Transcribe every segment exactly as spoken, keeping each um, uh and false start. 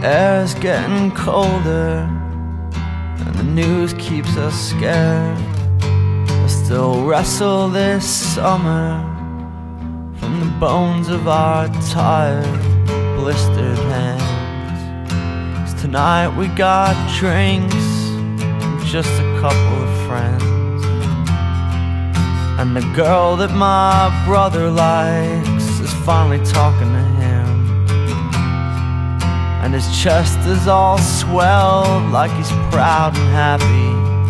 air's getting colder and the news keeps us scared. I still wrestle this summer from the bones of our tired, blistered hands. 'Cause tonight we got drinks and just a couple of friends, and the girl that my brother likes is finally talking to him, and his chest is all swelled like he's proud and happy,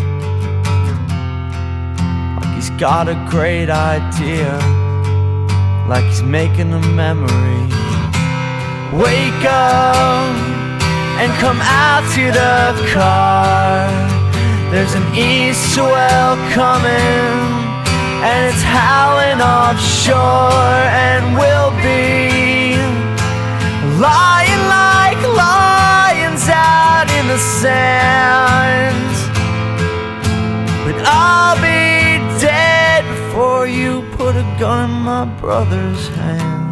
like he's got a great idea, like he's making a memory. Wake up and come out to the car. There's an east swell coming and it's howling offshore, and we'll be lying like lions out in the sand. But I'll be dead before you put a gun in my brother's hand.